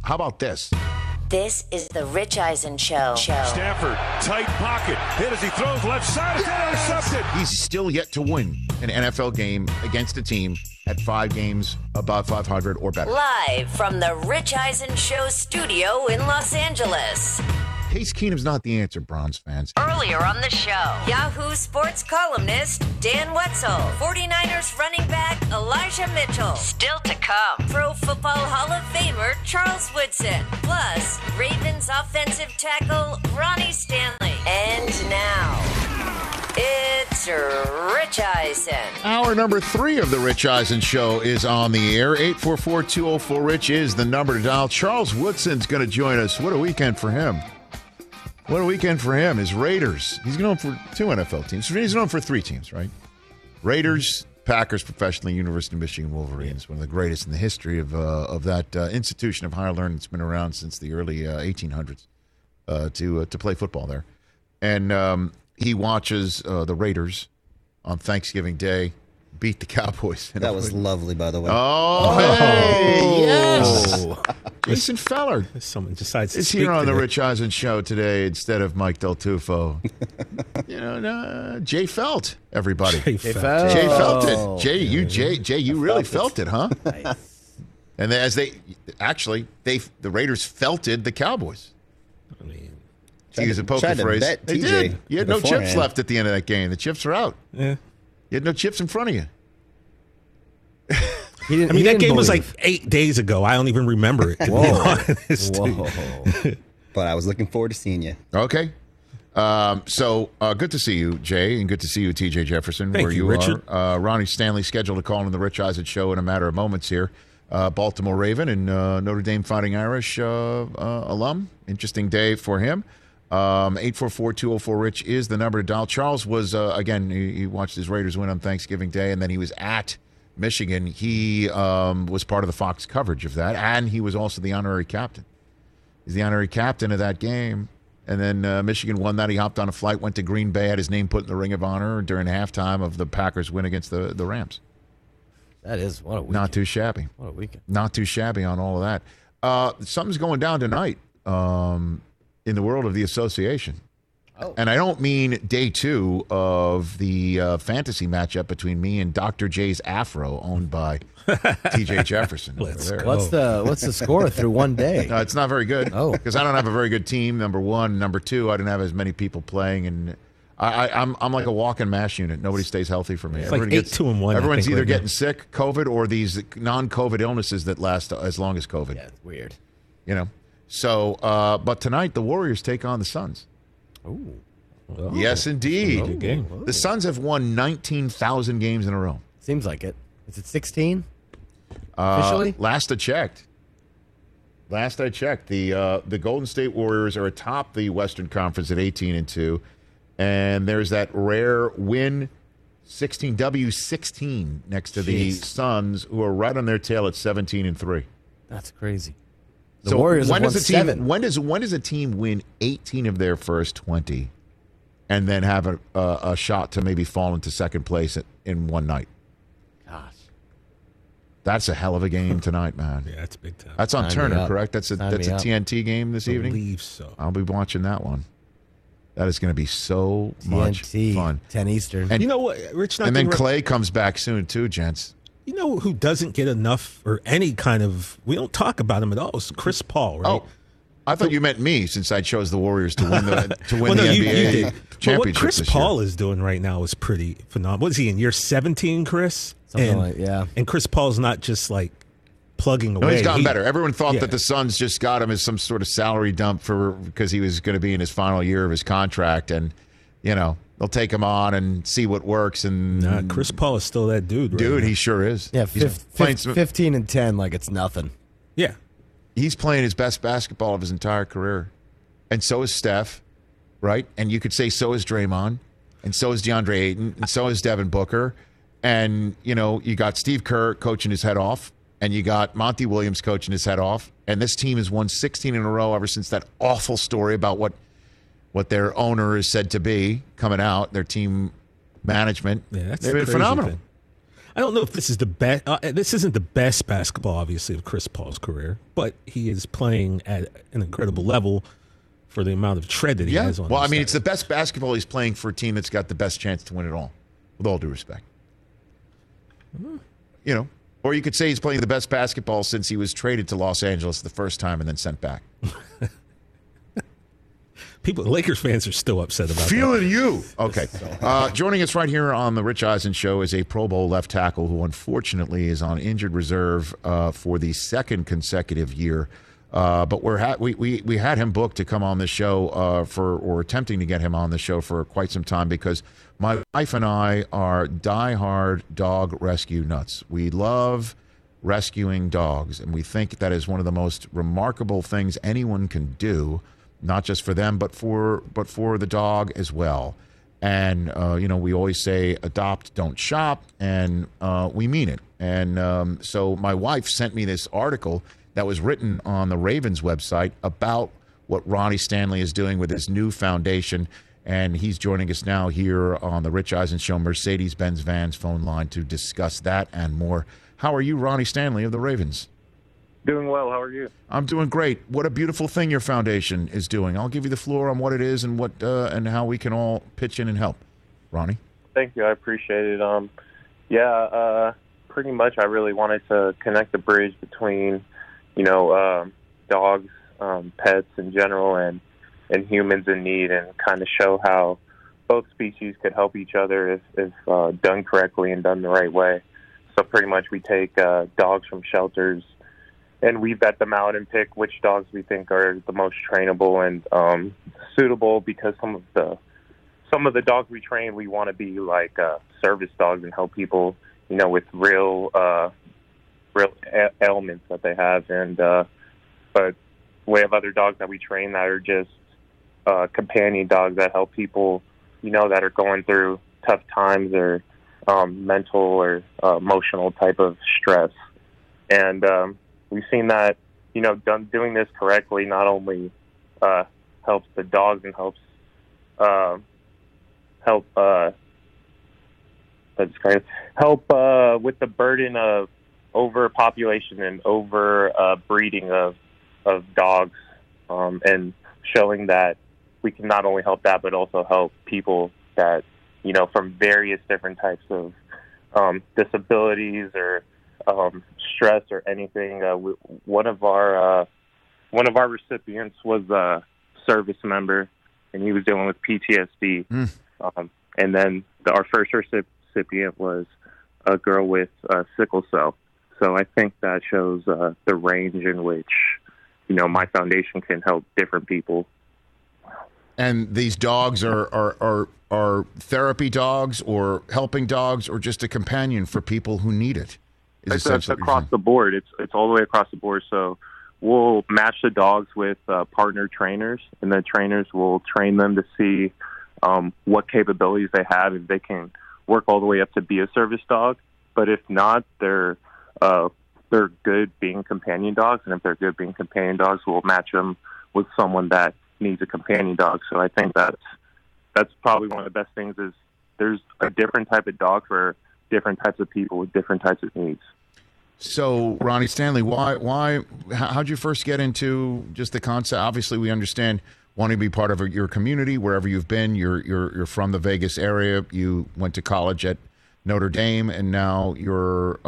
How about this? This is the Rich Eisen Show. Stafford, tight pocket. Hit as he throws left side. It's intercepted. He's still yet to win an NFL game against a team at 5 games above 500 or better. Live from the Rich Eisen Show studio in Los Angeles. Case Keenum's not the answer, Browns fans. Earlier on the show, Yahoo Sports columnist Dan Wetzel, 49ers running back Elijah Mitchell. Still to come, Pro Football Hall of Famer Charles Woodson. Plus, Ravens offensive tackle Ronnie Stanley. And now, it's Rich Eisen. Hour number 3 of the Rich Eisen Show is on the air. 844-204-RICH is the number to dial. Charles Woodson's going to join us. What a weekend for him. What a weekend for him. His Raiders. He's known for 2 NFL teams. He's known for 3 teams, right? Raiders, Packers, professionally, University of Michigan Wolverines. One of the greatest in the history of that institution of higher learning that's been around since the early 1800s to play football there. And he watches the Raiders on Thanksgiving Day beat the Cowboys. That was lovely, by the way. Hey, yes. Jason Feller. Someone decides to is speak here on the today. Rich Eisen Show today instead of Mike Del Tufo. Jay Felt, everybody. Jay Felt. Jay felt it. Jay, you really felt it, huh? And the Raiders felted the Cowboys. I mean, To use a poker tried to phrase. bet They TJ did. You had no chips beforehand. left at the end of that game. The chips are out. yeah. You had no chips in front of you. I mean, that game was like 8 days ago. I don't even remember it, to be honest. Whoa. But I was looking forward to seeing you. Okay. So good to see you, Jay, and good to see you, TJ Jefferson, Thank where you, you Richard. are. Ronnie Stanley scheduled to call on the Rich Eisen Show in a matter of moments here. Baltimore Raven and Notre Dame Fighting Irish alum. Interesting day for him. 844-204-RICH is the number to dial. Charles was, again, he watched his Raiders win on Thanksgiving Day, and then he was at Michigan. He was part of the Fox coverage of that, and he was also the honorary captain. He's the honorary captain of that game. And then Michigan won that. He hopped on a flight, went to Green Bay, had his name put in the Ring of Honor during halftime of the Packers' win against the Rams. That is, what a weekend. Not too shabby. What a weekend. Not too shabby on all of that. Something's going down tonight in the world of the association. Oh. And I don't mean day 2 of the fantasy matchup between me and Dr. J's Afro, owned by TJ Jefferson. Let's over there. go. What's the score through one day? It's not very good. Oh. Because I don't have a very good team, number one. Number two, I didn't have as many people playing. And I'm like a walking mash unit. Nobody stays healthy for me. It's like 8-2-1, I Everyone's think, either right now. getting sick, COVID, or these non-COVID illnesses that last as long as COVID. Yeah, it's weird. You know? So, but tonight, the Warriors take on the Suns. Ooh. Oh. Yes, indeed. Good game. The Suns have won 19,000 games in a row. Seems like it. Is it 16? Officially? Last I checked, the Golden State Warriors are atop the Western Conference at 18-2, and there's that rare win 16 next to the Jeez. Suns, who are right on their tail at 17-3. That's crazy. The So Warriors when have won does a team 7. when does a team win 18 of their first 20, and then have a shot to maybe fall into second place in one night? Gosh. That's a hell of a game tonight, man. Yeah, that's big time. That's on Sign me Turner, up. correct? That's a Sign me up. TNT game this I evening. believe so. I'll be watching that one. That is going to be so much TNT, fun. 10 Eastern. And You know what, Rich? Not and then to- Clay comes back soon too, gents. You know who doesn't get enough or any kind of? We don't talk about him at all. It's Chris Paul, right? Oh, I thought you meant me, since I chose the Warriors to win the Well, no, the you NBA did. But championship what Chris this Paul year. is doing right now is pretty phenomenal. What is he in year 17, Chris? Something like, yeah. And Chris Paul's not just like plugging No, away. he's gotten better. Everyone thought Yeah. that the Suns just got him as some sort of salary dump because he was going to be in his final year of his contract, and they'll take him on and see what works. And Nah, Chris Paul is still that dude. Right dude, now. he sure is. Yeah, He's playing 15 and 10 like it's nothing. Yeah. He's playing his best basketball of his entire career. And so is Steph, right? And you could say so is Draymond, and so is DeAndre Ayton, and so is Devin Booker. And, you got Steve Kerr coaching his head off, and you got Monty Williams coaching his head off. And this team has won 16 in a row ever since that awful story about what their owner is said to be coming out, their team management. Yeah, that's They've the been crazy phenomenal. thing. I don't know if this is the best. This isn't the best basketball, obviously, of Chris Paul's career, but he is playing at an incredible level for the amount of tread that he has on. Well, his it's the best basketball he's playing for a team that's got the best chance to win it all, with all due respect. Or you could say he's playing the best basketball since he was traded to Los Angeles the first time and then sent back. Lakers fans are still upset about Feeling you. Okay. Joining us right here on the Rich Eisen Show is a Pro Bowl left tackle who unfortunately is on injured reserve for the second consecutive year. But we had him booked to come on the show or attempting to get him on the show for quite some time because my wife and I are diehard dog rescue nuts. We love rescuing dogs, and we think that is one of the most remarkable things anyone can do, not just for them, but for the dog as well. And we always say adopt, don't shop, and we mean it. And so my wife sent me this article that was written on the Ravens website about what Ronnie Stanley is doing with his new foundation. And he's joining us now here on the Rich Eisen Show, Mercedes-Benz Vans phone line to discuss that and more. How are you, Ronnie Stanley of the Ravens? Doing well. How are you? I'm doing great. What a beautiful thing your foundation is doing. I'll give you the floor on what it is and what and how we can all pitch in and help. Ronnie? Thank you. I appreciate it. Pretty much I really wanted to connect the bridge between, dogs, pets in general, and humans in need, and kind of show how both species could help each other if done correctly and done the right way. So pretty much we take dogs from shelters and we vet them out and pick which dogs we think are the most trainable and suitable, because some of the dogs we train, we want to be like service dogs and help people, with real ailments that they have. And but we have other dogs that we train that are just companion dogs that help people, that are going through tough times or mental or emotional type of stress. And we've seen that, doing this correctly not only helps the dogs and helps with the burden of overpopulation and breeding of dogs, and showing that we can not only help that but also help people that from various different types of disabilities or stress or anything. One of our recipients was a service member, and he was dealing with PTSD. And then our first recipient was a girl with sickle cell. So I think that shows the range in which my foundation can help different people. And these dogs are therapy dogs or helping dogs or just a companion for people who need it? It's across the board. It's all the way across the board. So we'll match the dogs with partner trainers, and the trainers will train them to see what capabilities they have, if they can work all the way up to be a service dog. But if not, they're good being companion dogs, and if they're good being companion dogs, we'll match them with someone that needs a companion dog. So I think that's probably one of the best things is there's a different type of dog for different types of people with different types of needs. So, Ronnie Stanley, how'd you first get into just the concept? Obviously, we understand wanting to be part of your community wherever you've been. You're from the Vegas area. You went to college at Notre Dame, and now you're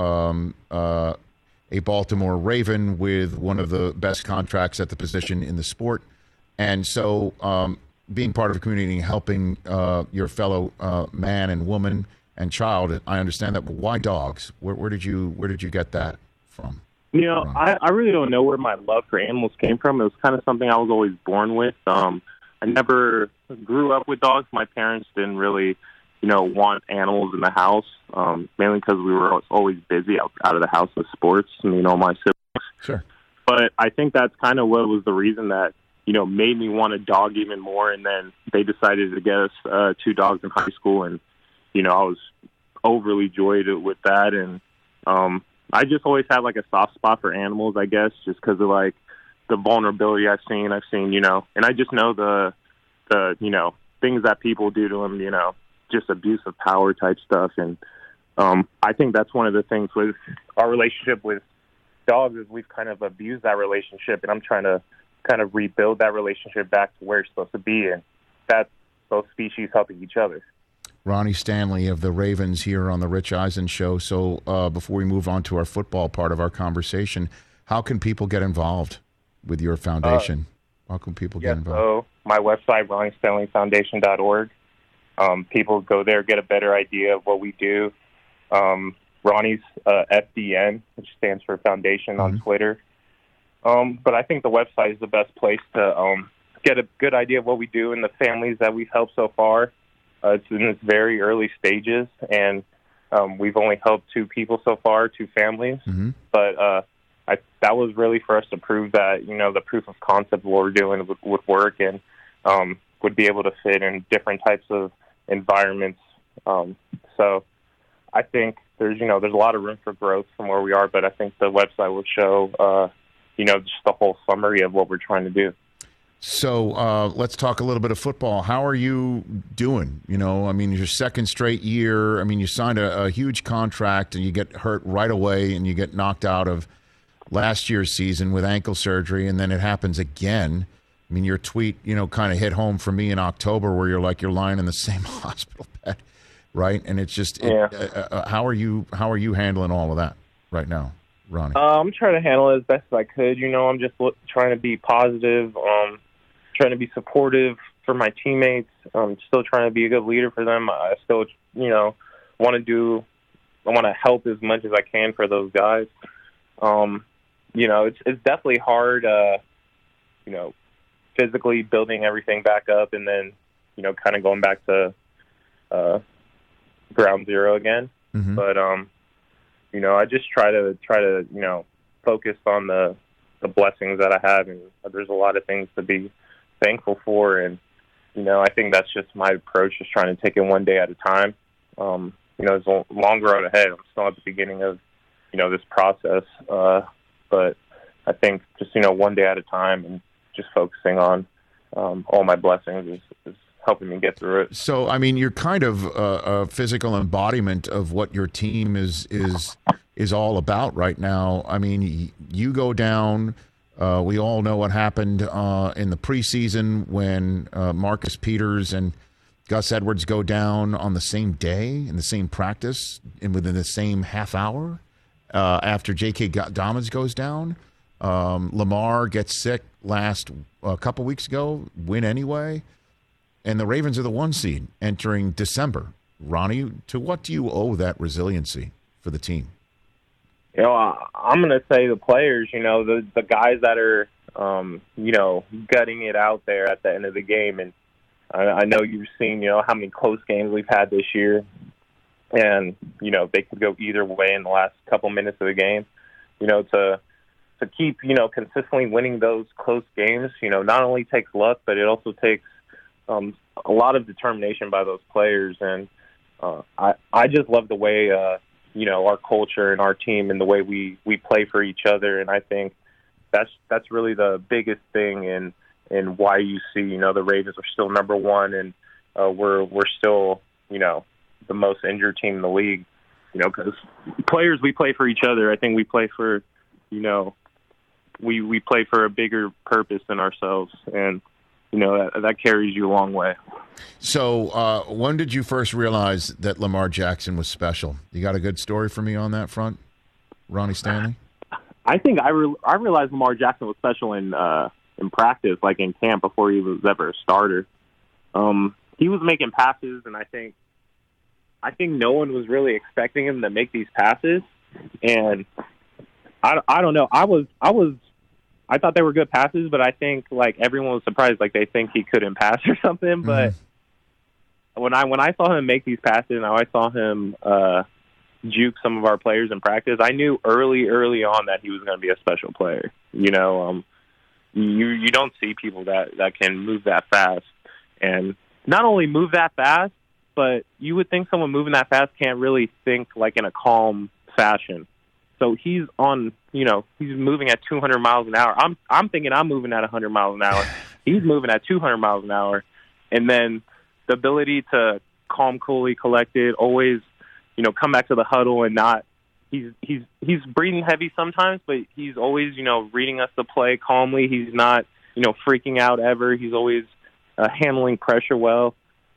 a Baltimore Raven with one of the best contracts at the position in the sport. And so being part of a community and helping your fellow man and woman and child, I understand that. But why dogs? Where did you get that from? I really don't know where my love for animals came from. It was kind of something I was always born with. I never grew up with dogs. My parents didn't really, want animals in the house, mainly because we were always busy out of the house with sports, all my siblings. Sure. But I think that's kind of what was the reason that, made me want a dog even more. And then they decided to get us 2 dogs in high school, and I was overly joyed with that. And I just always had like a soft spot for animals, I guess, just because of like the vulnerability I've seen, and I just know the things that people do to them, just abuse of power type stuff. And I think that's one of the things with our relationship with dogs is we've kind of abused that relationship, and I'm trying to kind of rebuild that relationship back to where it's supposed to be, and that's both species helping each other. Ronnie Stanley of the Ravens here on the Rich Eisen Show. So before we move on to our football part of our conversation, how can people get involved with your foundation? How can people get involved? So my website, RonnieStanleyFoundation.org. People go there, get a better idea of what we do. Ronnie's FDN, which stands for Foundation on Twitter. But I think the website is the best place to get a good idea of what we do and the families that we've helped so far. It's in its very early stages, and we've only helped 2 people so far, 2 families. But that was really for us to prove that, the proof of concept of what we're doing would work and would be able to fit in different types of environments. So I think there's a lot of room for growth from where we are, but I think the website will show, just the whole summary of what we're trying to do. So let's talk a little bit of football. How are you doing? Your second straight year. You signed a huge contract and you get hurt right away and you get knocked out of last year's season with ankle surgery, and then it happens again. Your tweet, kind of hit home for me in October where you're lying in the same hospital bed, right? And it's just, how are you handling all of that right now, Ronnie? I'm trying to handle it as best as I could. I'm just trying to be positive, trying to be supportive for my teammates. Still trying to be a good leader for them. I still, want to help as much as I can for those guys. It's definitely hard, physically building everything back up and then, kind of going back to ground zero again. But, I just try to focus on the blessings that I have, and there's a lot of things to be thankful for. And, I think that's just my approach, just trying to take it one day at a time. There's a long road ahead. I'm still at the beginning of, this process. But I think just, one day at a time and just focusing on all my blessings is helping me get through it. So, you're kind of a physical embodiment of what your team is all about right now. You go down. We all know what happened in the preseason when Marcus Peters and Gus Edwards go down on the same day in the same practice and within the same half hour after J.K. Dobbins goes down. Lamar gets sick a couple weeks ago, win anyway. And the Ravens are the 1 seed entering December. Ronnie, to what do you owe that resiliency for the team? I'm going to say the players, the guys that are, gutting it out there at the end of the game. And I know you've seen, how many close games we've had this year. And, they could go either way in the last couple minutes of the game. To keep, consistently winning those close games, not only takes luck, but it also takes a lot of determination by those players. And I just love the way, our culture and our team and the way we play for each other. And I think that's really the biggest thing in why you see, the Ravens are still number 1 and we're still, the most injured team in the league, because players, we play for each other. I think we play for, we play for a bigger purpose than ourselves. And, that carries you a long way. So when did you first realize that Lamar Jackson was special? You got a good story for me on that front, Ronnie Stanley? I think I realized Lamar Jackson was special in practice, like in camp, before he was ever a starter. He was making passes, and I think no one was really expecting him to make these passes. And I don't know. I thought they were good passes, but I think everyone was surprised, they think he couldn't pass or something. But when I saw him make these passes, and I saw him juke some of our players in practice, I knew early on that he was going to be a special player. You don't see people that can move that fast, and not only move that fast, but you would think someone moving that fast can't really think in a calm fashion. So he's on, he's moving at 200 miles an hour. I'm thinking I'm moving at 100 miles an hour. He's moving at 200 miles an hour. And then the ability to calm, coolly, collected, always, come back to the huddle and not. He's breathing heavy sometimes, but he's always, reading us the play calmly. He's not, freaking out ever. He's always handling pressure well.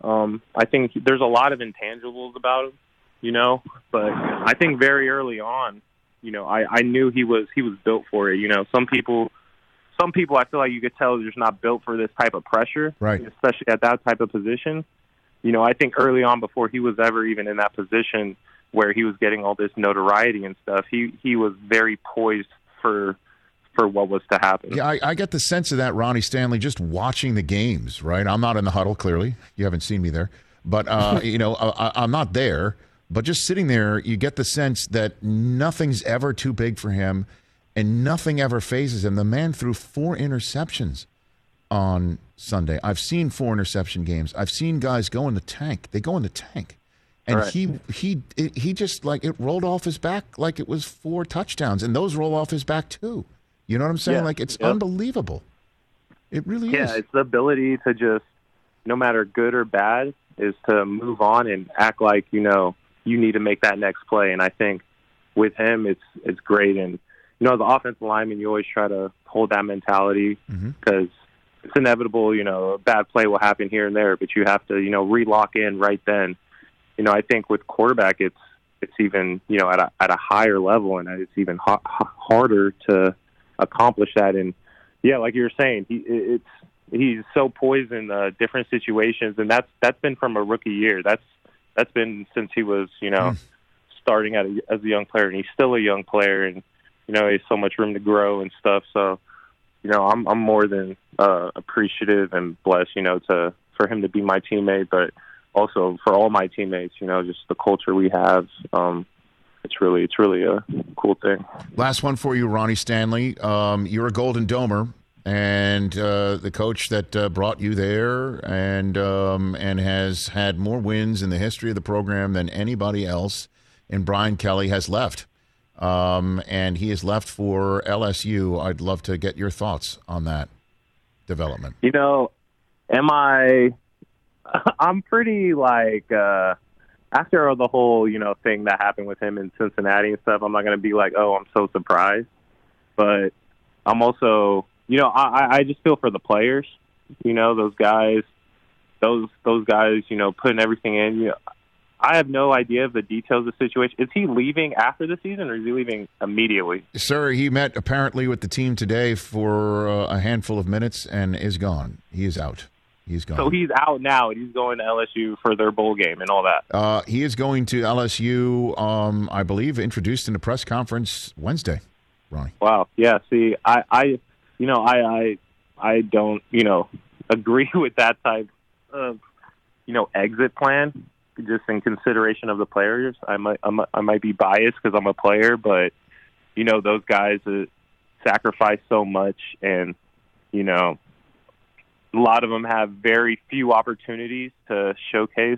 I think there's a lot of intangibles about him, but I think very early on, I knew he was built for it. Some people I feel like you could tell they're just not built for this type of pressure, right? Especially at that type of position. I think early on, before he was ever even in that position where he was getting all this notoriety and stuff, he was very poised for what was to happen. Yeah, I get the sense of that, Ronnie Stanley, just watching the games, right? I'm not in the huddle, clearly. You haven't seen me there. But, I'm not there. But just sitting there, you get the sense that nothing's ever too big for him and nothing ever phases him. The man threw 4 interceptions on Sunday. I've seen 4 interception games. I've seen guys go in the tank. They go in the tank. And right. he just, like, it rolled off his back like it was 4 touchdowns. And those roll off his back, too. You know what I'm saying? Yeah. Like, it's unbelievable. It really is. Yeah, it's the ability to just, no matter good or bad, is to move on and act like, you need to make that next play. And I think with him, it's great. And, as an offensive lineman, you always try to hold that mentality because it's inevitable, a bad play will happen here and there, but you have to, re-lock in right then. I think with quarterback, it's even, at a higher level, and it's even harder to accomplish that. And yeah, like you were saying, he's so poised in different situations, and that's been from a rookie year. That's been since he was, starting as a young player, and he's still a young player, and he has so much room to grow and stuff. So, I'm more than appreciative and blessed, for him to be my teammate, but also for all my teammates, just the culture we have. It's really a cool thing. Last one for you, Ronnie Stanley. You're a Golden Domer, and the coach that brought you there and has had more wins in the history of the program than anybody else, and Brian Kelly has left. And he has left for LSU. I'd love to get your thoughts on that development. I'm pretty after the whole, thing that happened with him in Cincinnati and stuff, I'm not going to be like, oh, I'm so surprised. But I'm also, I just feel for the players, those guys, putting everything in. I have no idea of the details of the situation. Is he leaving after the season, or is he leaving immediately? Sir, he met apparently with the team today for a handful of minutes and is gone. He is out. He's gone. So he's out now, and he's going to LSU for their bowl game and all that. He is going to LSU, I believe, introduced in a press conference Wednesday, Ronnie. Wow. Yeah, see, I don't, agree with that type of, exit plan, just in consideration of the players. I might be biased because I'm a player, but, those guys sacrifice so much, and, a lot of them have very few opportunities to showcase,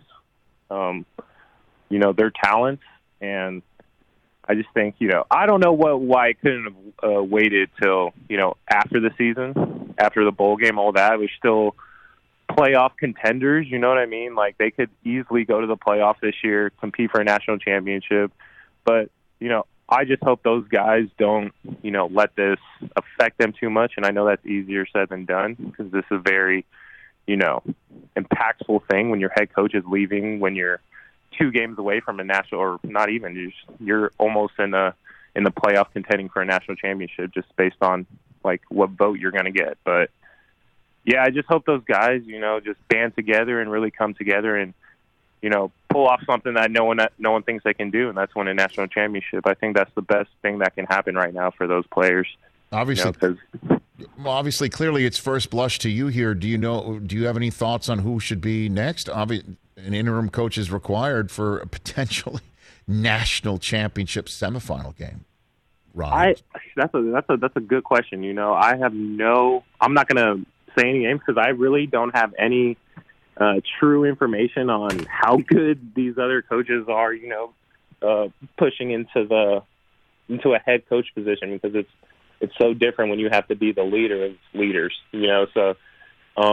their talents. And I just think, I don't know why it couldn't have waited till, after the season, after the bowl game, all that. We're still playoff contenders, you know what I mean? Like, they could easily go to the playoff this year, compete for a national championship. But, I just hope those guys don't, let this affect them too much. And I know that's easier said than done, because this is a very, impactful thing when your head coach is leaving, when you're 2 games away from a national, or not even, you're almost in the playoff contending for a national championship, just based on like what vote you're going to get. But yeah, I just hope those guys, just band together and really come together and, pull off something that no one thinks they can do, and that's win a national championship. I think that's the best thing that can happen right now for those players. Obviously, obviously, clearly, it's first blush to you here. Do you have any thoughts on who should be next? An interim coach is required for a potentially national championship semifinal game. Ron, that's a good question. I'm not going to say any names because I really don't have any true information on how good these other coaches are, pushing into a head coach position, because it's so different when you have to be the leader of leaders, so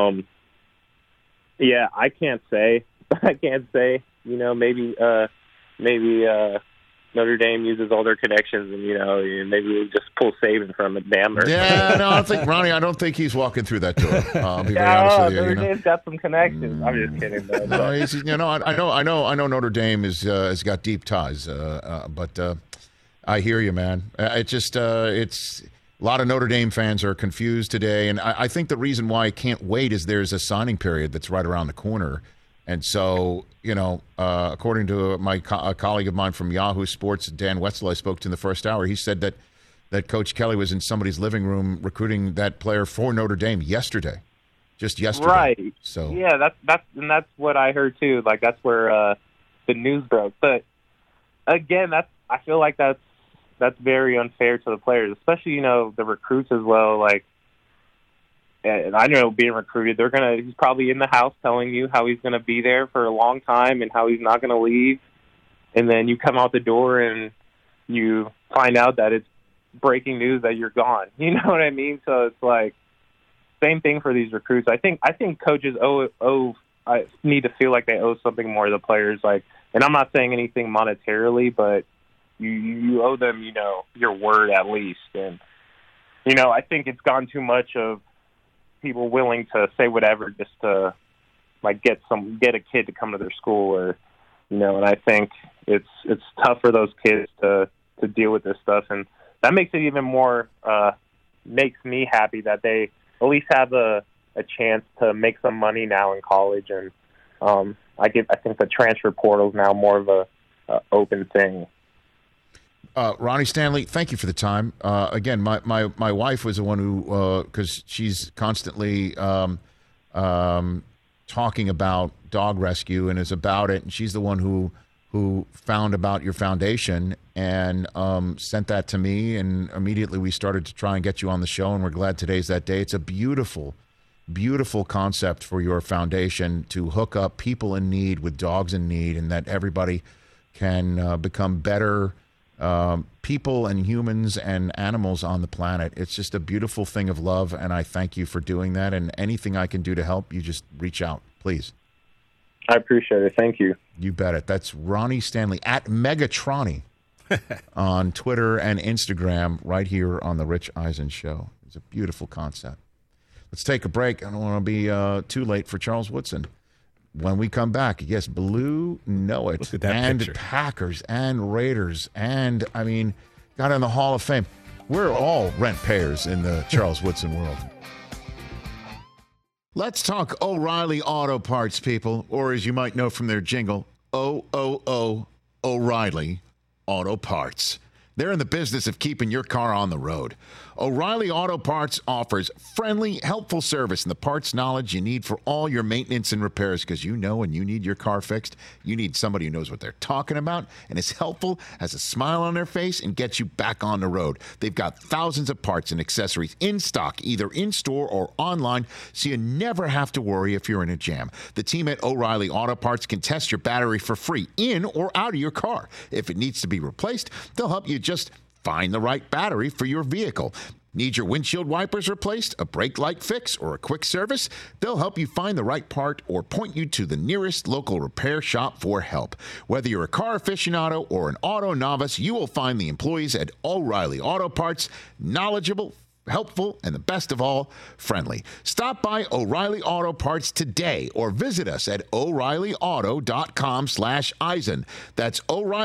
yeah, I can't say, maybe maybe Notre Dame uses all their connections, and maybe we just pull Saban from a dammer. Yeah, no, I think Ronnie. I don't think he's walking through that door. I'll be very Yeah, honest with you. Notre Dame's got some connections. I'm just kidding, though. No, I know Notre Dame has got deep ties, but I hear you, man. It's a lot of Notre Dame fans are confused today, and I think the reason why I can't wait is there's a signing period that's right around the corner. And so, according to a colleague of mine from Yahoo Sports, Dan Wetzel, I spoke to in the first hour, he said that Coach Kelly was in somebody's living room recruiting that player for Notre Dame just yesterday. Right. So yeah, that's what I heard too. Like that's where the news broke. But again, I feel like that's very unfair to the players, especially the recruits as well. Like. And I know being recruited, he's probably in the house telling you how he's going to be there for a long time and how he's not going to leave. And then you come out the door and you find out that it's breaking news that you're gone. You know what I mean? So it's like same thing for these recruits. I think coaches need to feel like they owe something more to the players. Like, and I'm not saying anything monetarily, but you owe them, your word at least. And I think it's gone too much of people willing to say whatever just to get a kid to come to their school, or and I think it's tough for those kids to deal with this stuff, and that makes it even more makes me happy that they at least have a chance to make some money now in college, and I think the transfer portal is now more of a open thing. Ronnie Stanley, thank you for the time. Again, my wife was the one who, because she's constantly talking about dog rescue and is about it, and she's the one who found about your foundation and sent that to me, and immediately we started to try and get you on the show, and we're glad today's that day. It's a beautiful, beautiful concept for your foundation to hook up people in need with dogs in need, and that everybody can become better people and humans and animals on the planet. It's just a beautiful thing of love, and I thank you for doing that. And anything I can do to help, you just reach out, please. I appreciate it. Thank you. You bet it. That's Ronnie Stanley at Megatronny on Twitter and Instagram right here on The Rich Eisen Show. It's a beautiful concept. Let's take a break. I don't want to be too late for Charles Woodson. When we come back, yes, Blue know it. Look at that and picture. Packers and Raiders and, got in the Hall of Fame. We're all rent payers in the Charles Woodson world. Let's talk O'Reilly Auto Parts, people, or as you might know from their jingle, O'Reilly Auto Parts. They're in the business of keeping your car on the road. O'Reilly Auto Parts offers friendly, helpful service and the parts knowledge you need for all your maintenance and repairs, because when you need your car fixed, you need somebody who knows what they're talking about and is helpful, has a smile on their face, and gets you back on the road. They've got thousands of parts and accessories in stock, either in-store or online, so you never have to worry if you're in a jam. The team at O'Reilly Auto Parts can test your battery for free in or out of your car. If it needs to be replaced, they'll help you just find the right battery for your vehicle. Need your windshield wipers replaced, a brake light fix, or a quick service? They'll help you find the right part or point you to the nearest local repair shop for help. Whether you're a car aficionado or an auto novice, you will find the employees at O'Reilly Auto Parts knowledgeable, helpful, and the best of all, friendly. Stop by O'Reilly Auto Parts today or visit us at O'ReillyAuto.com/Eisen. That's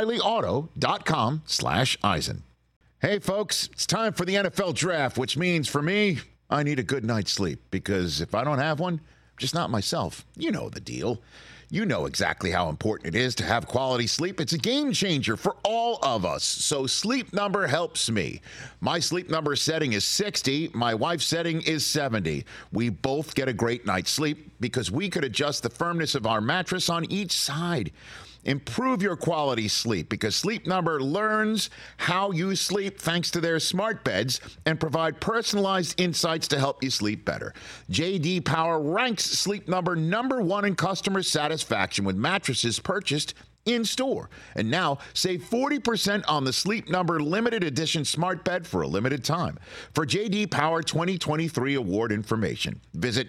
O'ReillyAuto.com/Eisen. Hey, folks, it's time for the NFL Draft, which means for me, I need a good night's sleep, because if I don't have one, I'm just not myself. You know the deal. You know exactly how important it is to have quality sleep. It's a game changer for all of us. So Sleep Number helps me. My Sleep Number setting is 60. My wife's setting is 70. We both get a great night's sleep because we could adjust the firmness of our mattress on each side. Improve your quality sleep because Sleep Number learns how you sleep thanks to their smart beds and provide personalized insights to help you sleep better. J.D. Power ranks Sleep Number #1 in customer satisfaction with mattresses purchased in-store. And now, save 40% on the Sleep Number limited edition smart bed for a limited time. For J.D. Power 2023 award information, visit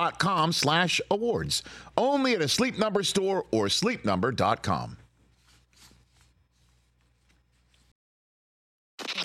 jdpower.com/awards. Only at a Sleep Number store or sleepnumber.com.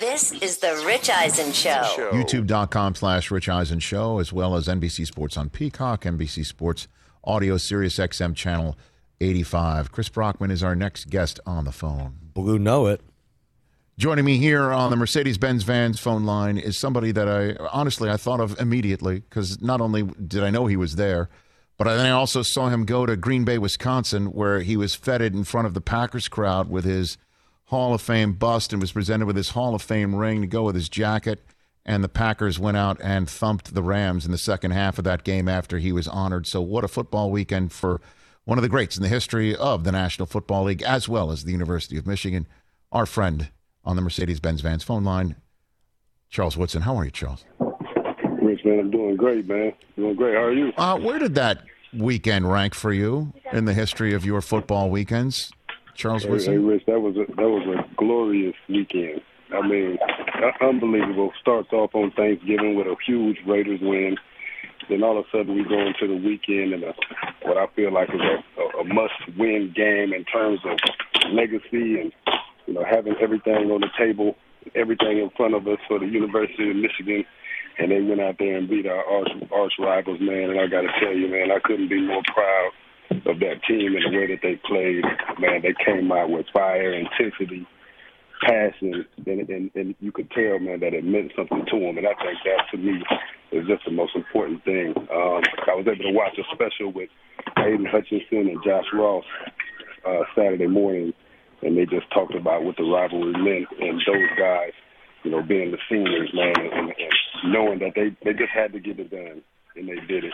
This is the Rich Eisen Show. YouTube.com/Rich Eisen Show, as well as NBC Sports on Peacock, NBC Sports Audio, Sirius XM Channel 85. Chris Brockman is our next guest on the phone. Blue know it. Joining me here on the Mercedes-Benz Vans phone line is somebody that I thought of immediately, because not only did I know he was there, but then I also saw him go to Green Bay, Wisconsin, where he was feted in front of the Packers crowd with his Hall of Fame bust and was presented with his Hall of Fame ring to go with his jacket. And the Packers went out and thumped the Rams in the second half of that game after he was honored. So what a football weekend for one of the greats in the history of the National Football League, as well as the University of Michigan. Our friend on the Mercedes-Benz Vans phone line, Charles Woodson. How are you, Charles? Rich, man, I'm doing great, man. Doing great. How are you? Where did that weekend rank for you in the history of your football weekends, Charles Woodson? Hey, Rich, that was a glorious weekend. I mean, unbelievable. Starts off on Thanksgiving with a huge Raiders win. Then all of a sudden we go into the weekend and what I feel like is a must-win game in terms of legacy and, you know, having everything on the table, everything in front of us for the University of Michigan. And they went out there and beat our arch rivals, man. And I got to tell you, man, I couldn't be more proud of that team and the way that they played. Man, they came out with fire, intensity, passion, and you could tell, man, that it meant something to them. And I think that, to me, is just the most important thing. I was able to watch a special with Aiden Hutchinson and Josh Ross Saturday morning, and they just talked about what the rivalry meant, and those guys, you know, being the seniors, man, and knowing that they just had to get it done, and they did it.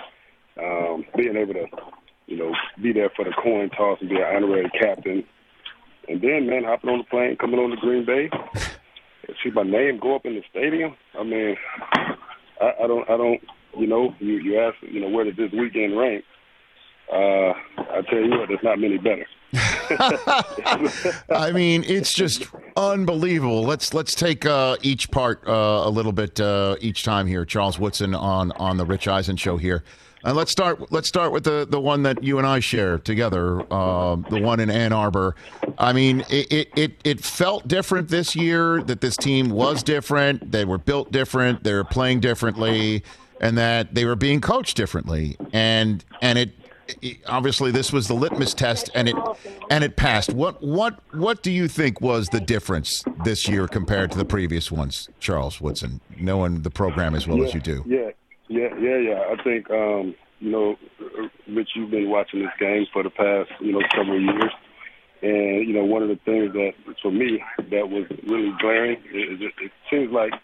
Being able to, you know, be there for the coin toss and be an honorary captain, and then, man, hopping on the plane, coming on to Green Bay, see my name go up in the stadium. I mean, I don't, you know, you ask, you know, where did this weekend rank? I tell you what, there's not many better. I mean, it's just unbelievable. Let's take each part a little bit each time here. Charles Woodson on the Rich Eisen Show here. And let's start with the one that you and I share together, the one in Ann Arbor. I mean, it felt different this year, that this team was different. They were built different. They were playing differently, and that they were being coached differently. And it obviously this was the litmus test, and it passed. What do you think was the difference this year compared to the previous ones, Charles Woodson, knowing the program as well as you do? Yeah. I think, you know, Rich, you've been watching this game for the past, you know, several years. And, you know, one of the things that, for me, that was really glaring is it seems like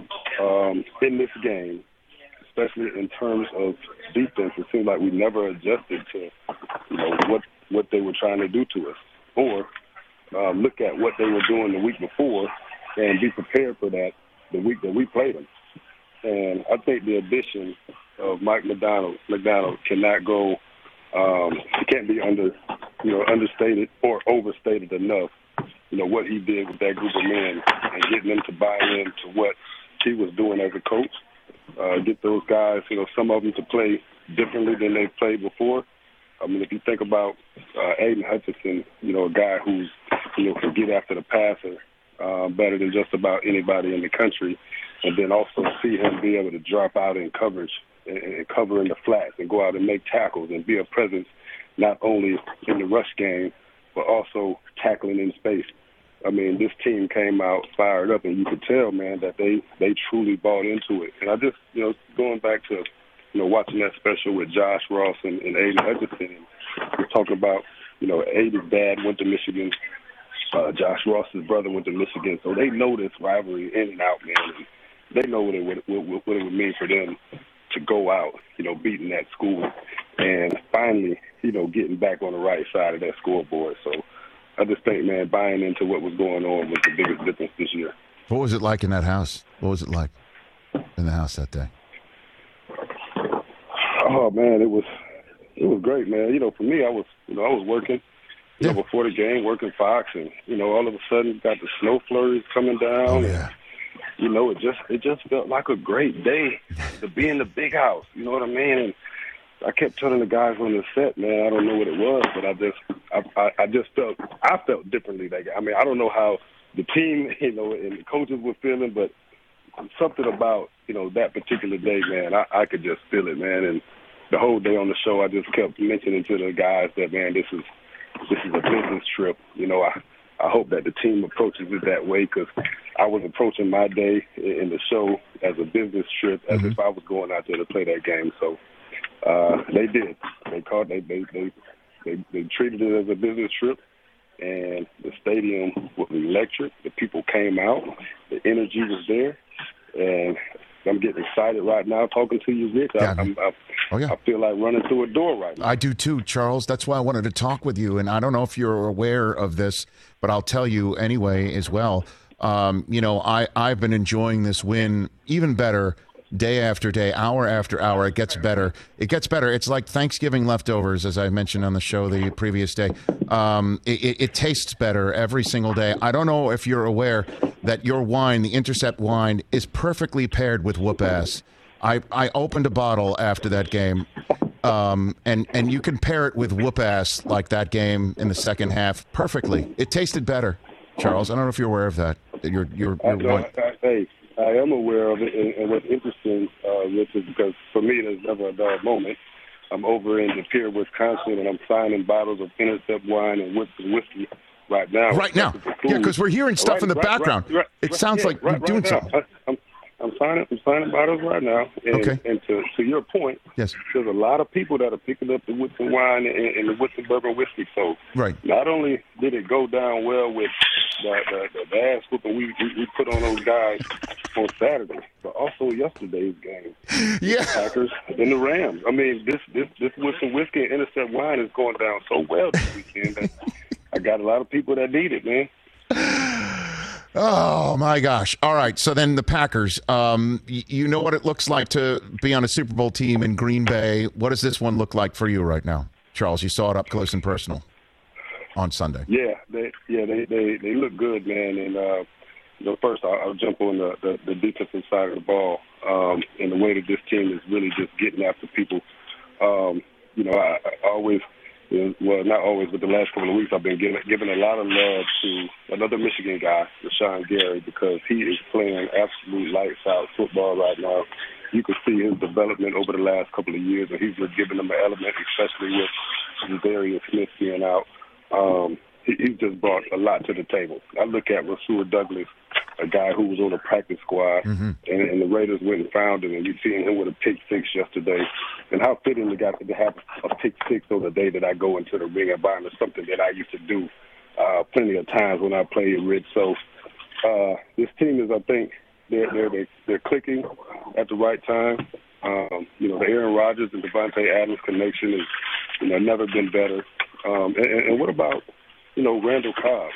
in this game, especially in terms of defense, it seems like we never adjusted to, you know, what they were trying to do to us, or look at what they were doing the week before and be prepared for that the week that we played them. And I think the addition of Mike McDonald cannot go. It can't be understated or overstated enough. You know what he did with that group of men and getting them to buy into what he was doing as a coach. Get those guys, you know, some of them to play differently than they played before. I mean, if you think about Aiden Hutchinson, you know, a guy who's, you know, can get after the passer better than just about anybody in the country, and then also see him be able to drop out in coverage and cover in the flats and go out and make tackles and be a presence not only in the rush game but also tackling in space. I mean, this team came out fired up, and you could tell, man, that they truly bought into it. And I just, you know, going back to, you know, watching that special with Josh Ross and Aiden Hutchinson, we're talking about, you know, Aiden's dad went to Michigan. Josh Ross's brother went to Michigan, so they know this rivalry in and out, man. And they know what it would mean for them to go out, you know, beating that school and finally, you know, getting back on the right side of that scoreboard. So I just think, man, buying into what was going on was the biggest difference this year. What was it like in that house? What was it like in the house that day? Oh man, it was great, man. You know, for me, I was working, you know, before the game, working Fox, and you know, all of a sudden got the snow flurries coming down. Oh, yeah. And, you know, it just felt like a great day to be in the big house. You know what I mean? And I kept telling the guys on the set, man, I don't know what it was, but I felt differently that day. I mean, I don't know how the team, and the coaches were feeling, but something about, that particular day, man, I could just feel it, man. And the whole day on the show, I just kept mentioning to the guys that, man, this is a business trip. I hope that the team approaches it that way, because I was approaching my day in the show as a business trip, as if I was going out there to play that game. So they did. They treated it as a business trip, and the stadium was electric. The people came out. The energy was there, and I'm getting excited right now talking to you, Rich. I feel like running through a door right now. I do too, Charles. That's why I wanted to talk with you. And I don't know if you're aware of this, but I'll tell you anyway as well. I've been enjoying this win even better day after day, hour after hour. It gets better. It gets better. It's like Thanksgiving leftovers, as I mentioned on the show the previous day. It tastes better every single day. I don't know if you're aware that your wine, the Intercept wine, is perfectly paired with whoop ass. I opened a bottle after that game, and you can pair it with whoop ass like that game in the second half perfectly. It tasted better, Charles. I don't know if you're aware of that. I am aware of it, and what's interesting, Rich, is because for me there's never a dull moment. I'm over in De Pere, Wisconsin, and I'm signing bottles of Intercept wine and whiskey right now. Right now, yeah, because we're hearing stuff in the background. It sounds like you're doing something. I'm signing bottles right now. And, okay. And to your point, yes, there's a lot of people that are picking up the Woodson wine and the Woodson bourbon whiskey. So right. Not only did it go down well with the ass whooping we put on those guys on Saturday, but also yesterday's game. Yeah. The Packers and the Rams. I mean, this Woodson whiskey and Intercept wine is going down so well this weekend that I got a lot of people that need it, man. Oh, my gosh. All right. So then the Packers, you know what it looks like to be on a Super Bowl team in Green Bay. What does this one look like for you right now? Charles, you saw it up close and personal on Sunday. Yeah, they look good, man. And, first I'll jump on the defensive side of the ball and the way that this team is really just getting after people. I always – well, not always, but the last couple of weeks I've been giving a lot of love to another Michigan guy, Rashawn Gary, because he is playing absolute lights-out football right now. You can see his development over the last couple of years, and he's just giving them an element, especially with Darius Smith being out. He's just brought a lot to the table. I look at Rasul Douglas, a guy who was on the practice squad, and the Raiders went and found him, and you've seen him with a pick six yesterday. And how fitting the guy to have a pick six on the day that I go into the ring environment, something that I used to do plenty of times when I played Rich. So this team is, I think, they're clicking at the right time. The Aaron Rodgers and Devontae Adams connection is, never been better. And what about, Randall Cobb?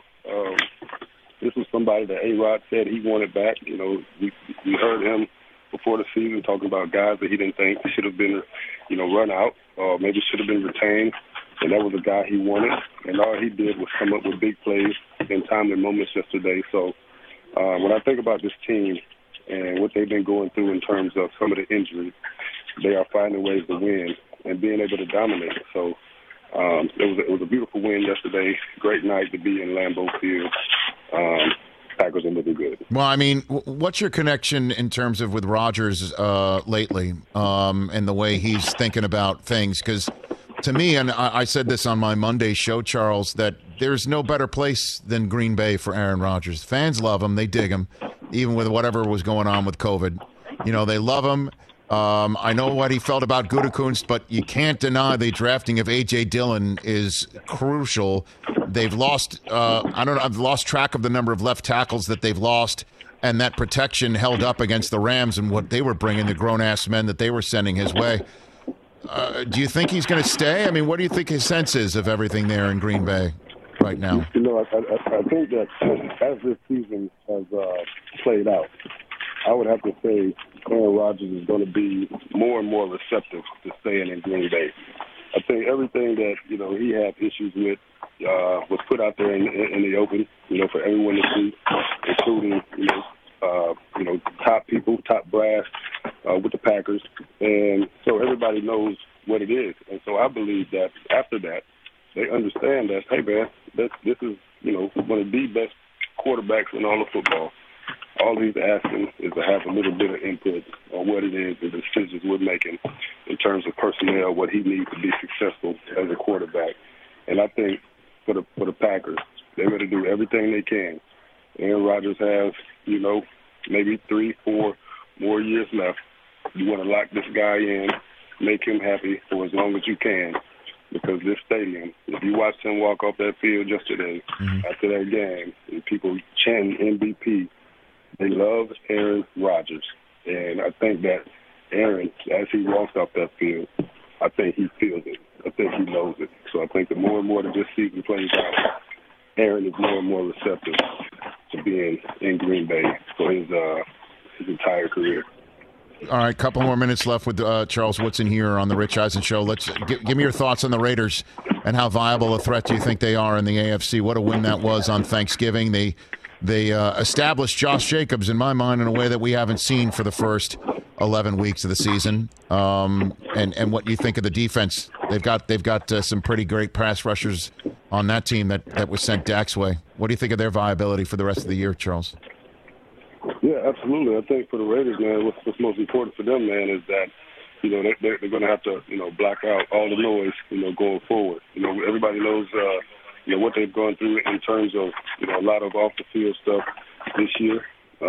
This was somebody that A-Rod said he wanted back. We heard him before the season talking about guys that he didn't think should have been, run out or maybe should have been retained. And that was a guy he wanted. And all he did was come up with big plays in timely moments yesterday. So when I think about this team and what they've been going through in terms of some of the injuries, they are finding ways to win and being able to dominate. So it was a beautiful win yesterday. Great night to be in Lambeau Field. Packers are looking good. Well, I mean, what's your connection in terms of with Rodgers lately and the way he's thinking about things? Because to me, and I said this on my Monday show, Charles, that there's no better place than Green Bay for Aaron Rodgers. Fans love him. They dig him, even with whatever was going on with COVID. They love him. I know what he felt about Gutekunst, but you can't deny the drafting of A.J. Dillon is crucial. They've lost, I've lost track of the number of left tackles that they've lost, and that protection held up against the Rams and what they were bringing, the grown-ass men that they were sending his way. Do you think he's going to stay? I mean, what do you think his sense is of everything there in Green Bay right now? I think that as this season has played out, I would have to say Aaron Rodgers is going to be more and more receptive to staying in Green Bay. I think everything that, he had issues with was put out there in the open, for everyone to see, including, top people, top brass with the Packers. And so everybody knows what it is. And so I believe that after that, they understand that, hey, man, this is, one of the best quarterbacks in all of football. All he's asking is to have a little bit of input on what it is, the decisions we're making in terms of personnel, what he needs to be successful as a quarterback. And I think for the Packers, they're going to do everything they can. Aaron Rodgers has, maybe 3-4 more years left. You want to lock this guy in, make him happy for as long as you can, because this stadium, if you watched him walk off that field yesterday after that game, and people chanting MVP, they love Aaron Rodgers. And I think that Aaron, as he walks off that field, I think he feels it. I think he knows it. So I think the more and more that this season plays out, Aaron is more and more receptive to being in Green Bay for his entire career. All right, couple more minutes left with Charles Woodson here on the Rich Eisen Show. Let's give me your thoughts on the Raiders and how viable a threat do you think they are in the AFC? What a win that was on Thanksgiving. They established Josh Jacobs, in my mind, in a way that we haven't seen for the first 11 weeks of the season. And what you think of the defense? They've got some pretty great pass rushers on that team that was sent Dak's way. What do you think of their viability for the rest of the year, Charles? Yeah, absolutely. I think for the Raiders, man, what's most important for them, man, is that they're going to have to block out all the noise going forward. Everybody knows what they've gone through in terms of a lot of off the field stuff this year,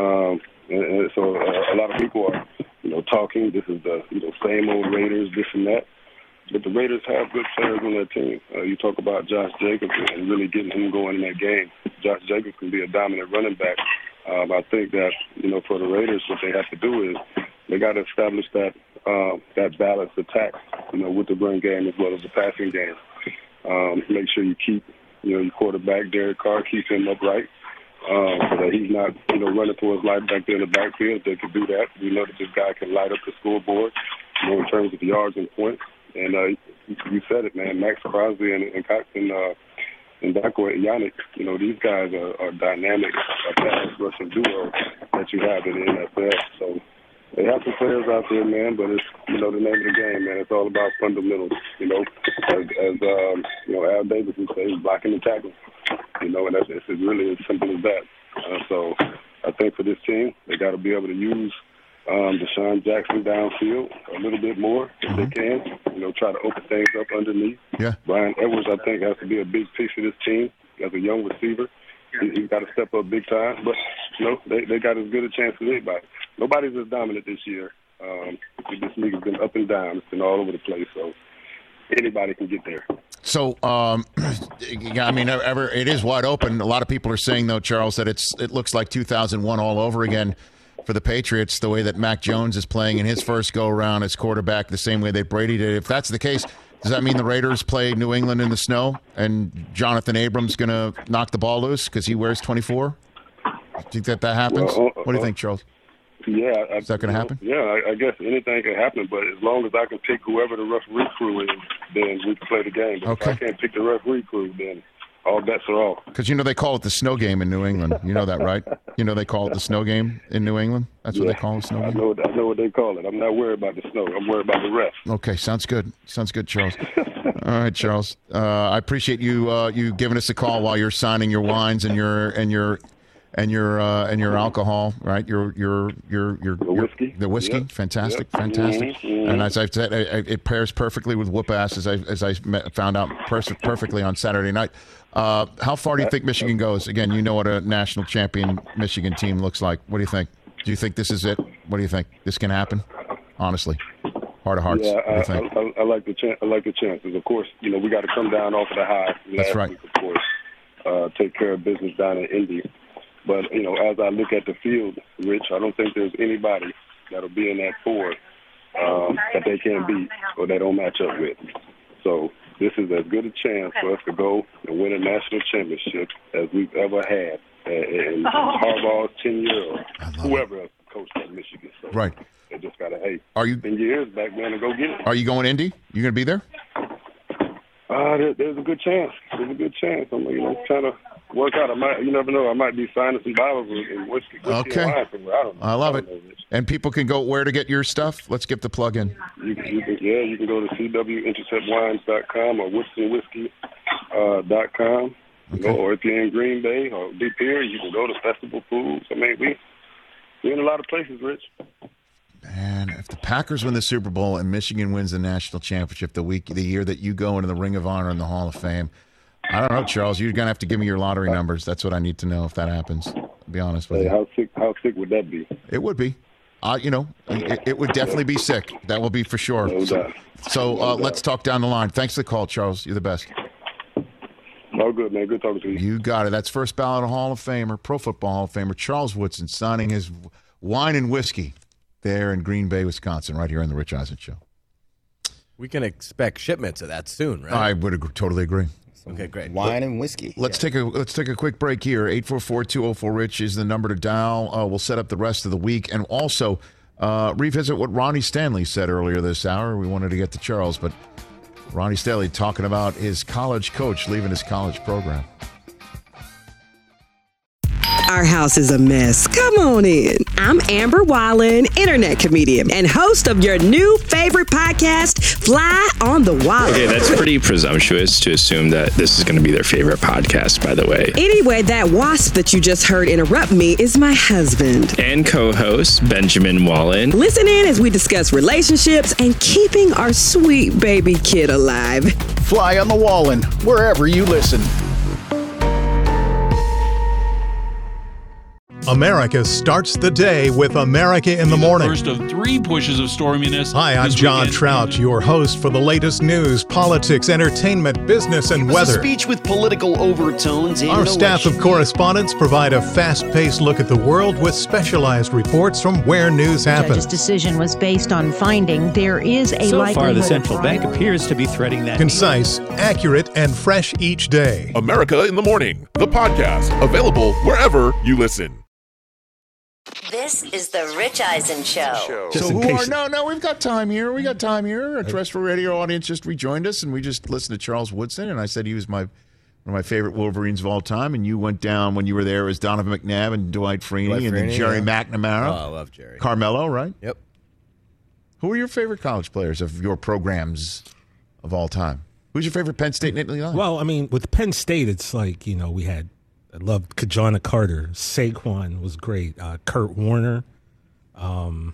and so a lot of people are talking. This is the same old Raiders, this and that. But the Raiders have good players on their team. You talk about Josh Jacobs and really getting him going in that game. Josh Jacobs can be a dominant running back. I think that for the Raiders, what they have to do is they got to establish that balanced attack, with the run game as well as the passing game. Make sure you keep your quarterback Derek Carr, keep him upright, so that he's not running for his life back there in the backfield. If they can do that, we know that this guy can light up the scoreboard, in terms of yards and points. And you said it, man. Max Crosby and Darko Yannick, these guys are dynamic, pass rushing duo that you have in the NFL. So they have some players out there, man, but it's, the name of the game, man. It's all about fundamentals, as Al Davis would say, blocking and tackling, and it's really as simple as that. So I think for this team, they got to be able to use Deshaun Jackson downfield a little bit more if they can. Try to open things up underneath. Yeah. Brian Edwards, I think, has to be a big piece of this team as a young receiver. He's got to step up big time. But, they got as good a chance as anybody. Nobody's as dominant this year. This league has been up and down. It's been all over the place. So anybody can get there. So, it is wide open. A lot of people are saying, though, Charles, that it looks like 2001 all over again for the Patriots, the way that Mac Jones is playing in his first go-around as quarterback, the same way that Brady did. If that's the case, does that mean the Raiders play New England in the snow and Jonathan Abrams going to knock the ball loose because he wears 24? Do you think that happens? What do you think, Charles? Yeah. Is that going to happen? Yeah, I guess anything can happen, but as long as I can pick whoever the referee crew is, then we can play the game. But if I can't pick the referee crew, then all bets are off. Because they call it the snow game in New England. You know that, right? They call it the snow game in New England? That's what they call it, snow game? I know what they call it. I'm not worried about the snow. I'm worried about the refs. Okay, sounds good. Sounds good, Charles. All right, Charles. I appreciate you giving us a call while you're signing your wines and your alcohol, right? Your whiskey. The whiskey, yep. Fantastic. Mm-hmm. And as I've said, it pairs perfectly with whoop ass, as I found out perfectly on Saturday night. How far do you think Michigan goes? Again, you know what a national champion Michigan team looks like. What do you think? Do you think this is it? What do you think? This can happen? Honestly, heart of hearts. Yeah, what do you think? I like the I like the chances. Of course, we got to come down off of the high. That's right. Week, of course, take care of business down in Indy. But as I look at the field, Rich, I don't think there's anybody that'll be in that four that they can't beat or they don't match up with. So this is as good a chance for us to go and win a national championship as we've ever had in Harbaugh's tenure or whoever else coached at Michigan. So right. They just got to, spend your ears back, man, and go get it. Are you going Indy? You going to be there? There's a good chance. I'm trying to work out. You never know. I might be signing some bottles and whiskey okay. and wine somewhere. I love it. And people can go where to get your stuff? Let's get the plug in. You can go to cwinterceptwines.com or WhiskeyWhiskey.com. You know, or if you're in Green Bay or Deep Pier, you can go to Festival Foods. I mean, we're in a lot of places, Rich. Man, if the Packers win the Super Bowl and Michigan wins the national championship the year that you go into the Ring of Honor and the Hall of Fame, I don't know, Charles. You're gonna have to give me your lottery numbers. That's what I need to know if that happens. To be honest with you. How sick would that be? It would be. It would definitely be sick. That will be for sure. No doubt. So let's talk down the line. Thanks for the call, Charles. You're the best. All good, man. Good talking to you. You got it. That's first ballot Hall of Famer, Pro Football Hall of Famer Charles Woodson signing his wine and whiskey there in Green Bay, Wisconsin, right here on the Rich Eisen Show. We can expect shipments of that soon, right? I would totally agree. Okay, great. Wine and whiskey. Let's take a quick break here. 844-204-RICH is the number to dial. We'll set up the rest of the week and also revisit what Ronnie Stanley said earlier this hour. We wanted to get to Charles, but Ronnie Stanley talking about his college coach leaving his college program. Our house is a mess. Come on in. I'm Amber Wallen, internet comedian and host of your new favorite podcast, Fly on the Wall. Okay, that's pretty presumptuous to assume that this is going to be their favorite podcast, by the way. Anyway, that wasp that you just heard interrupt me is my husband. And co-host, Benjamin Wallen. Listen in as we discuss relationships and keeping our sweet baby kid alive. Fly on the Wallen, wherever you listen. America starts the day with America in the Morning. First of 3 pushes of storminess. Hi, I'm John Trout, your host for the latest news, politics, entertainment, business, and weather. A speech with political overtones. Our staff of correspondents provide a fast-paced look at the world with specialized reports from where news happens. The judge's decision was based on finding there is a so likelihood. So far, the central bank appears to be threading that. Concise, accurate, and fresh each day. America in the Morning, the podcast, available wherever you listen. This is the Rich Eisen Show. We've got time here. A terrestrial radio audience just rejoined us, and we just listened to Charles Woodson, and I said he was one of my favorite Wolverines of all time, and you went down when you were there as Donovan McNabb and Dwight Freeney, and then Jerry McNamara. Oh, I love Jerry. Carmelo, right? Yep. Who are your favorite college players of your programs of all time? Who's your favorite Penn State Nittany Lion? Well, I mean, with Penn State, it's like, we had I loved Kajana Carter. Saquon was great. Kurt Warner. Todd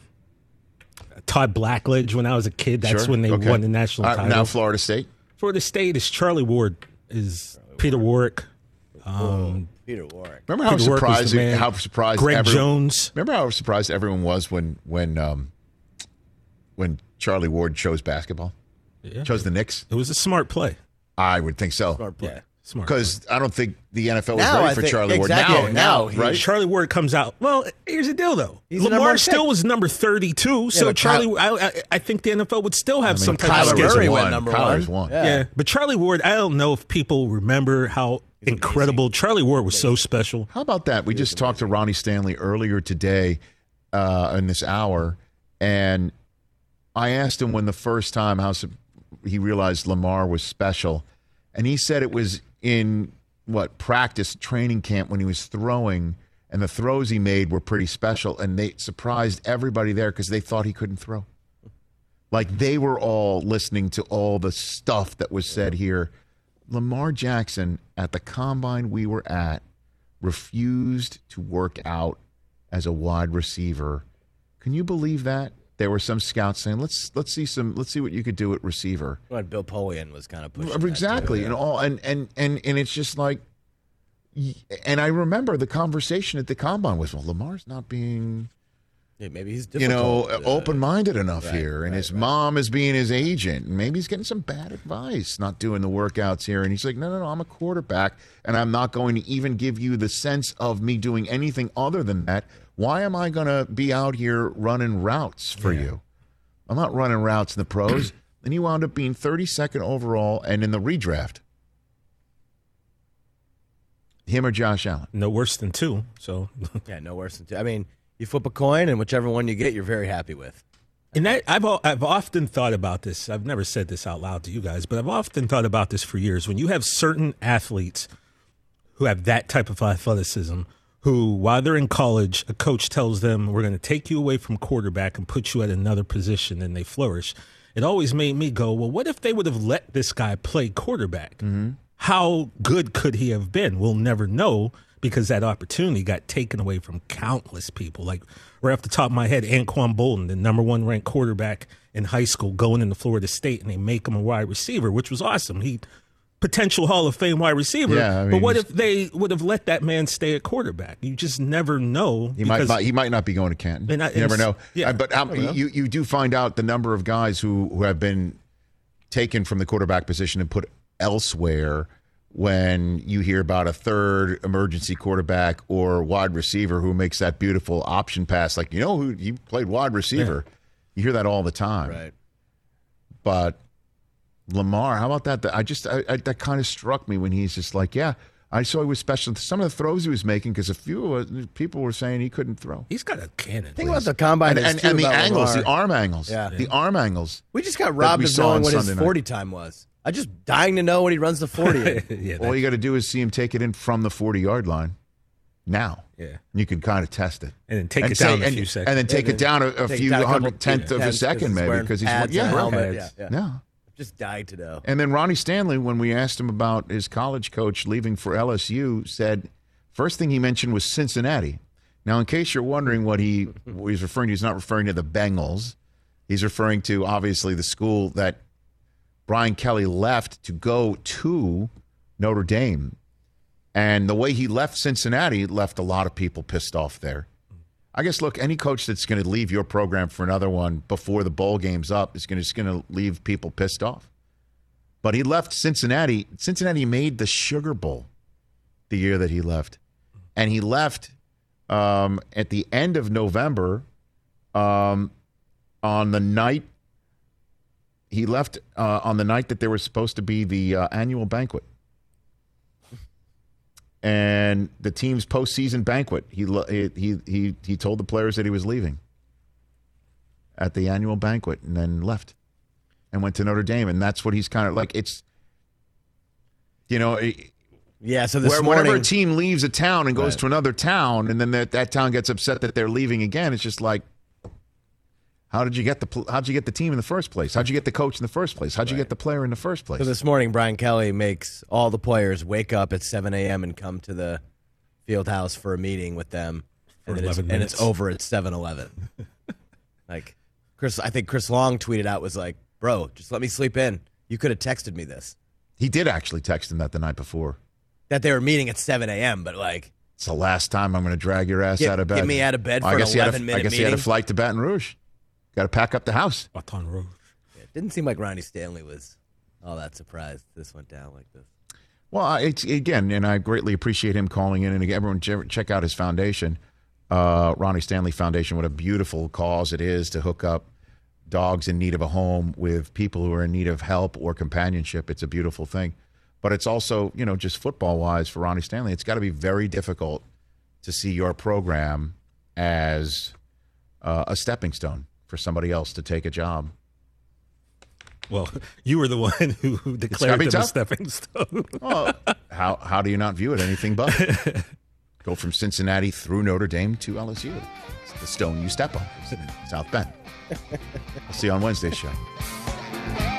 Blackledge when I was a kid. That's when they won the national title. Now Florida State? Florida State is Charlie Ward, is Peter Warwick. Peter Warwick. Remember how surprised Greg Jones. Remember how surprised everyone was when Charlie Ward chose basketball? Yeah. Chose the Knicks? It was a smart play. I would think so. Smart play. Yeah. Smart. Because I don't think the NFL was ready for Charlie Ward. Now, right? Charlie Ward comes out. Well, here's the deal, though. Lamar still was number 32, so Charlie. I think the NFL would still have some type of Kyler went number one. Yeah, but Charlie Ward. I don't know if people remember how incredible Charlie Ward was. So special. How about that? We just talked to Ronnie Stanley earlier today in this hour, and I asked him when the first time he realized Lamar was special, and he said it was in practice, training camp, when he was throwing, and the throws he made were pretty special, and they surprised everybody there because they thought he couldn't throw. Like, they were all listening to all the stuff that was said here. Lamar Jackson, at the combine we were at, refused to work out as a wide receiver. Can you believe that? There were some scouts saying, "Let's see what you could do at receiver." Well, Bill Polian was kind of pushing exactly, that too, and it's just like, and I remember the conversation at the combine was, "Well, Lamar's not being, maybe he's difficult, open-minded enough here, and his mom is being his agent, and maybe he's getting some bad advice, not doing the workouts here." And he's like, "No, I'm a quarterback, and I'm not going to even give you the sense of me doing anything other than that. Why am I going to be out here running routes for you? I'm not running routes in the pros." And he wound up being 32nd overall and in the redraft. Him or Josh Allen? No worse than 2. So yeah, no worse than 2. I mean, you flip a coin, and whichever one you get, you're very happy with. And I've often thought about this. I've never said this out loud to you guys, but I've often thought about this for years. When you have certain athletes who have that type of athleticism, who, while they're in college, a coach tells them, "We're going to take you away from quarterback and put you at another position," and they flourish. It always made me go, well, what if they would have let this guy play quarterback? Mm-hmm. how good could he have been? We'll never know because that opportunity got taken away from countless people. Like right off the top of my head, Anquan Bolden, the number 1 ranked quarterback in high school, going into Florida State, and they make him a wide receiver, which was awesome. He potential Hall of Fame wide receiver. Yeah, I mean, but what if they would have let that man stay at quarterback? You just never know. He might not be going to Canton. You never know. Yeah, but you do find out the number of guys who have been taken from the quarterback position and put elsewhere when you hear about a third emergency quarterback or wide receiver who makes that beautiful option pass. Like, who you played wide receiver. Yeah. You hear that all the time. Right. But Lamar, how about that? That kind of struck me when he's just like, yeah, I saw he was special. Some of the throws he was making, because a few people were saying he couldn't throw. He's got a cannon. Think about the combine and the angles, Lamar. The arm angles. Yeah. The arm angles. We just got robbed of knowing what his 40 time was. I'm just dying to know when he runs the 40. All you got to do is see him take it in from the 40-yard line now. Yeah. You can kind of test it. And then take it down a few seconds. And then take it down a few tenth of a second maybe, because he's helmet. Yeah. Just died to know. And then Ronnie Stanley, when we asked him about his college coach leaving for LSU, said first thing he mentioned was Cincinnati. Now, in case you're wondering what he's referring to, he's not referring to the Bengals. He's referring to, obviously, the school that Brian Kelly left to go to Notre Dame. And the way he left Cincinnati left a lot of people pissed off there. I guess, look, any coach that's going to leave your program for another one before the bowl game's up is just going to leave people pissed off. But he left Cincinnati. Cincinnati made the Sugar Bowl the year that he left. And he left at the end of November on the night. He left on the night that there was supposed to be the annual banquet. And the team's postseason banquet, he told the players that he was leaving at the annual banquet, and then left and went to Notre Dame. And that's what he's kind of like. It's, yeah. So this morning, whenever a team leaves a town and goes to another town, and then that town gets upset that they're leaving again, it's just like, how'd you get the team in the first place? How'd you get the coach in the first place? How'd you get the player in the first place? So this morning, Brian Kelly makes all the players wake up at 7 a.m. and come to the field house for a meeting with them, and it's over at 7:11. Like I think Chris Long tweeted out, was like, "Bro, just let me sleep in. You could have texted me this." He did actually text him that the night before. That they were meeting at 7 a.m., but like, it's the last time I'm going to drag your ass out of bed. Get me out of bed for an 11-minute meeting. I guess he had a flight to Baton Rouge. Got to pack up the house. Baton Rouge. It didn't seem like Ronnie Stanley was all that surprised this went down like this. Well, again, and I greatly appreciate him calling in. And everyone check out his foundation, Ronnie Stanley Foundation. What a beautiful cause it is to hook up dogs in need of a home with people who are in need of help or companionship. It's a beautiful thing. But it's also, just football-wise for Ronnie Stanley, it's got to be very difficult to see your program as a stepping stone for somebody else to take a job. Well, you were the one who declared them a stepping stone. Well, how do you not view it anything but? Go from Cincinnati through Notre Dame to LSU. It's the stone you step on. South Bend. I'll see you on Wednesday's show.